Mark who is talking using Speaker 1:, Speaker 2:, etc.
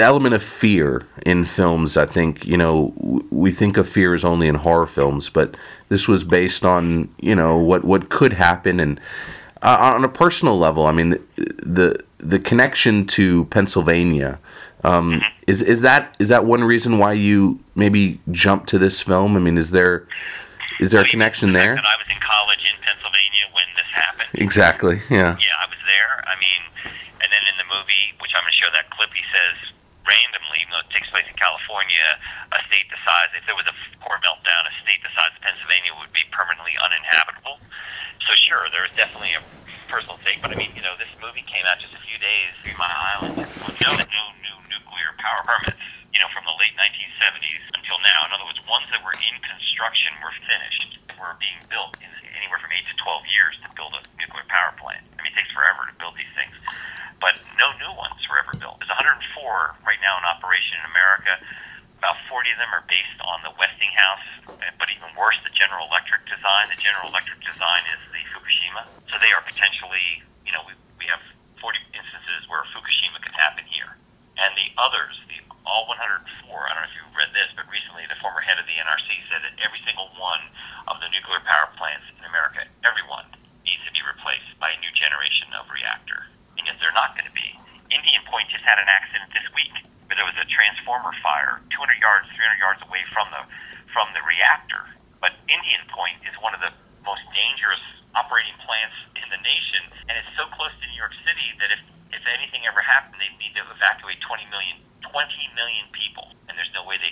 Speaker 1: element of fear in films. I think, we think of fear as only in horror films, but this was based on, what could happen. And on a personal level, I mean, the connection to Pennsylvania, is that one reason why you maybe jumped to this film? I mean, is there a connection there?
Speaker 2: I was in college in Pennsylvania when this happened.
Speaker 1: Exactly, yeah.
Speaker 2: Yeah, I was there. I mean, and then in the movie, which I'm going to show that clip, he says, randomly, even though it takes place in California, a state the size, if there was a core meltdown, a state the size of Pennsylvania would be permanently uninhabitable. So sure, there's definitely a personal take, but I mean, this movie came out just a few days through my island. No new nuclear power permits, from the late 1970s until now. In other words, ones that were in construction were finished, were being built in anywhere from 8 to 12 years to build a nuclear power plant. I mean, it takes forever to build these things. But no new ones were ever built. There's 104 right now in operation in America. About 40 of them are based on the Westinghouse, but even worse, the General Electric design. The General Electric design is the Fukushima. So they are potentially, we have 40 instances where Fukushima could happen here. And the others, all 104, I don't know if you've read this, but recently the former head of the NRC said that every single one of the nuclear power plants in America, everyone, needs to be replaced by a new generation of reactor. And yet they're not going to be. Indian Point just had an accident this week where there was a transformer fire 200 yards, 300 yards away from the reactor. But Indian Point is one of the most dangerous operating plants in the nation, and it's so close to New York City that if anything ever happened, they'd need to evacuate 20 million people, and there's no way they